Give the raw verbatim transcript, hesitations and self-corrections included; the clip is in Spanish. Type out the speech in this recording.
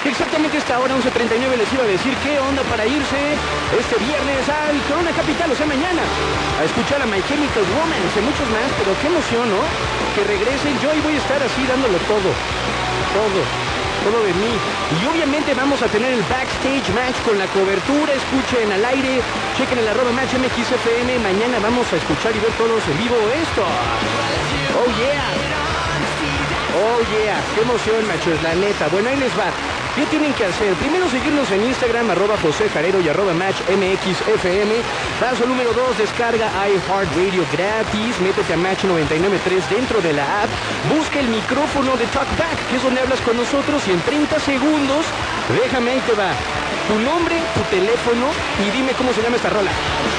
Exactamente esta hora, once treinta y nueve, les iba a decir qué onda para irse este viernes al Corona Capital, o sea, mañana, a escuchar a My Chemical Romance y muchos más, pero qué emoción, ¿no? Que regresen, yo ahí voy a estar así dándolo todo, todo, todo de mí. Y obviamente vamos a tener el Backstage Match con la cobertura, escuchen al aire, chequen el arroba Match M X F M, mañana vamos a escuchar y ver todos en vivo esto. Oh yeah, oh yeah, qué emoción, machos, la neta. Bueno, ahí les va. ¿Qué tienen que hacer? Primero seguirnos en Instagram, arroba José Jarero y arroba Match M X F M. Paso número dos, descarga iHeartRadio gratis, métete a Match noventa y nueve punto tres dentro de la app, busca el micrófono de Talkback, que es donde hablas con nosotros, y en treinta segundos, déjame, ahí te va, tu nombre, tu teléfono y dime cómo se llama esta rola.